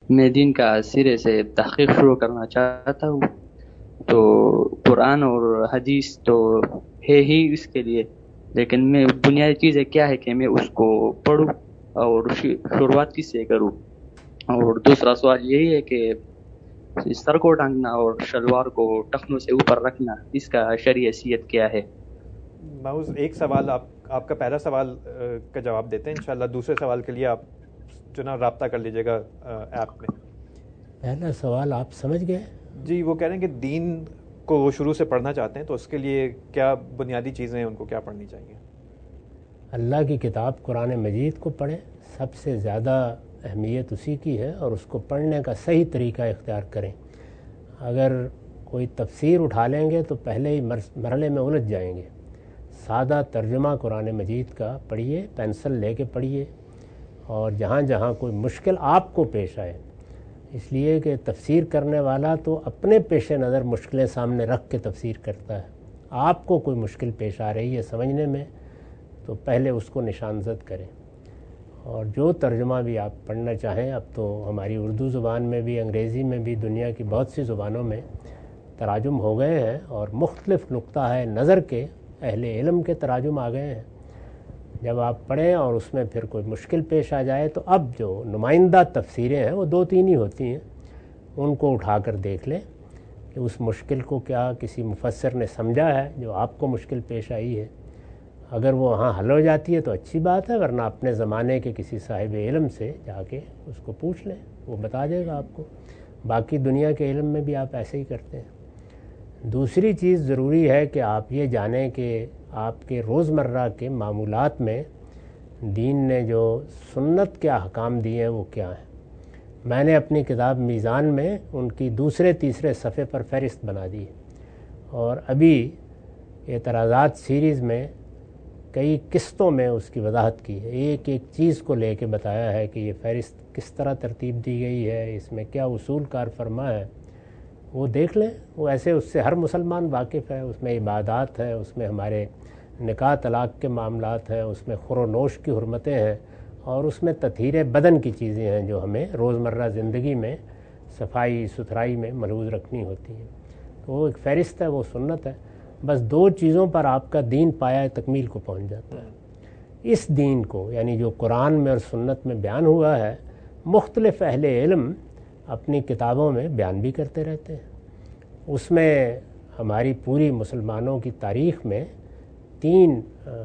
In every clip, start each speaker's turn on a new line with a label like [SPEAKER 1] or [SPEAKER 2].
[SPEAKER 1] میں دین کا سرے سے تحقیق شروع کرنا چاہتا ہوں، تو قرآن اور حدیث تو ہے ہی اس کے لیے، لیکن میں بنیادی چیزیں کیا ہے کہ میں اس کو پڑھوں اور شروعات کس سے کروں۔ اور دوسرا سوال یہی ہے کہ سر کو ڈھانکنا اور شلوار کو ٹخنوں سے اوپر رکھنا، اس کا شرعی حیثیت کیا ہے؟
[SPEAKER 2] محوذ ایک سوال آپ کا پہلا سوال کا جواب دیتے ہیں، انشاءاللہ دوسرے سوال کے لیے آپ جناب رابطہ کر لیجیے گا ایپ میں۔
[SPEAKER 3] پہلا سوال آپ سمجھ گئے؟
[SPEAKER 2] جی وہ کہہ رہے ہیں کہ دین کو وہ شروع سے پڑھنا چاہتے ہیں، تو اس کے لیے کیا بنیادی چیزیں ان کو کیا پڑھنی چاہیے؟
[SPEAKER 3] اللہ کی کتاب قرآن مجید کو پڑھیں، سب سے زیادہ اہمیت اسی کی ہے، اور اس کو پڑھنے کا صحیح طریقہ اختیار کریں۔ اگر کوئی تفسیر اٹھا لیں گے تو پہلے ہی مرحلے میں الجھ جائیں گے۔ سادہ ترجمہ قرآن مجید کا پڑھیے، پینسل لے کے پڑھیے، اور جہاں جہاں کوئی مشکل آپ کو پیش آئے، اس لیے کہ تفسیر کرنے والا تو اپنے پیش نظر مشکلیں سامنے رکھ کے تفسیر کرتا ہے۔ آپ کو کوئی مشکل پیش آ رہی ہے سمجھنے میں تو پہلے اس کو نشان زد کریں، اور جو ترجمہ بھی آپ پڑھنا چاہیں، اب تو ہماری اردو زبان میں بھی، انگریزی میں بھی، دنیا کی بہت سی زبانوں میں تراجم ہو گئے ہیں، اور مختلف نقطہ ہے نظر کے اہل علم کے تراجم آ گئے ہیں۔ جب آپ پڑھیں اور اس میں پھر کوئی مشکل پیش آ جائے تو اب جو نمائندہ تفسیریں ہیں وہ دو تین ہی ہوتی ہیں، ان کو اٹھا کر دیکھ لیں کہ اس مشکل کو کیا کسی مفسر نے سمجھا ہے جو آپ کو مشکل پیش آئی ہے۔ اگر وہ وہاں حل ہو جاتی ہے تو اچھی بات ہے، ورنہ اپنے زمانے کے کسی صاحب علم سے جا کے اس کو پوچھ لیں، وہ بتا دے گا آپ کو۔ باقی دنیا کے علم میں بھی آپ ایسے ہی کرتے ہیں۔ دوسری چیز ضروری ہے کہ آپ یہ جانیں کہ آپ کے روزمرہ کے معمولات میں دین نے جو سنت کے احکام دیے ہیں وہ کیا ہیں۔ میں نے اپنی کتاب میزان میں ان کی دوسرے تیسرے صفحے پر فہرست بنا دی، اور ابھی اعتراضات سیریز میں کئی قسطوں میں اس کی وضاحت کی ہے، ایک ایک چیز کو لے کے بتایا ہے کہ یہ فہرست کس طرح ترتیب دی گئی ہے، اس میں کیا اصول کار فرما ہے، وہ دیکھ لیں۔ وہ ایسے اس سے ہر مسلمان واقف ہے، اس میں عبادات ہے، اس میں ہمارے نکاح طلاق کے معاملات ہیں، اس میں خور و نوش کی حرمتیں ہیں، اور اس میں تطہیر بدن کی چیزیں ہیں جو ہمیں روزمرہ زندگی میں صفائی ستھرائی میں ملحوظ رکھنی ہوتی ہیں۔ تو وہ ایک فہرست ہے، وہ سنت ہے۔ بس دو چیزوں پر آپ کا دین پایہ تکمیل کو پہنچ جاتا ہے۔ اس دین کو یعنی جو قرآن میں اور سنت میں بیان ہوا ہے، مختلف اہل علم اپنی کتابوں میں بیان بھی کرتے رہتے ہیں۔ اس میں ہماری پوری مسلمانوں کی تاریخ میں تین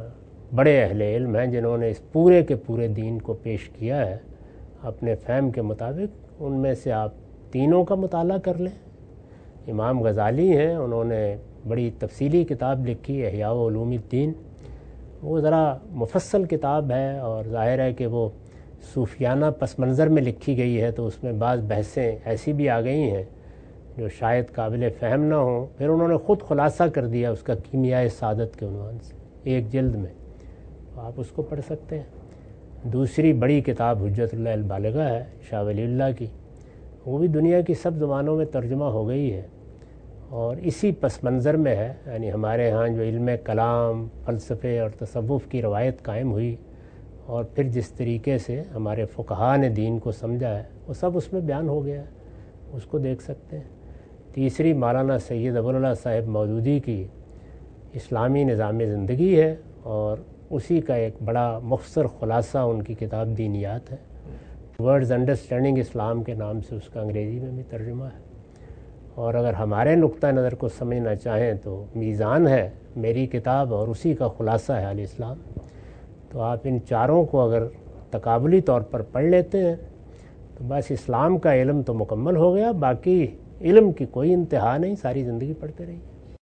[SPEAKER 3] بڑے اہل علم ہیں جنہوں نے اس پورے کے پورے دین کو پیش کیا ہے اپنے فہم کے مطابق۔ ان میں سے آپ تینوں کا مطالعہ کر لیں۔ امام غزالی ہیں، انہوں نے بڑی تفصیلی کتاب لکھی احیاء علوم الدین، وہ ذرا مفصل کتاب ہے، اور ظاہر ہے کہ وہ صوفیانہ پس منظر میں لکھی گئی ہے، تو اس میں بعض بحثیں ایسی بھی آ گئی ہیں جو شاید قابل فہم نہ ہوں۔ پھر انہوں نے خود خلاصہ کر دیا اس کا کیمیائے سعادت کے عنوان سے ایک جلد میں، تو آپ اس کو پڑھ سکتے ہیں۔ دوسری بڑی کتاب حجت اللہ البالغہ ہے شاہ ولی اللہ کی، وہ بھی دنیا کی سب زبانوں میں ترجمہ ہو گئی ہے، اور اسی پس منظر میں ہے، یعنی ہمارے ہاں جو علم کلام، فلسفے اور تصوف کی روایت قائم ہوئی، اور پھر جس طریقے سے ہمارے فقہاء نے دین کو سمجھا ہے وہ سب اس میں بیان ہو گیا ہے، اس کو دیکھ سکتے ہیں۔ تیسری مولانا سید ابوالعلا صاحب مودودی کی اسلامی نظام زندگی ہے، اور اسی کا ایک بڑا مختصر خلاصہ ان کی کتاب دینیات ہے، ورڈز انڈرسٹینڈنگ اسلام کے نام سے اس کا انگریزی میں بھی ترجمہ ہے۔ اور اگر ہمارے نقطہ نظر کو سمجھنا چاہیں تو میزان ہے میری کتاب، اور اسی کا خلاصہ ہے الاسلام۔ تو آپ ان چاروں کو اگر تقابلی طور پر پڑھ لیتے ہیں تو بس اسلام کا علم تو مکمل ہو گیا، باقی علم کی کوئی انتہا نہیں، ساری زندگی پڑھتے رہیے۔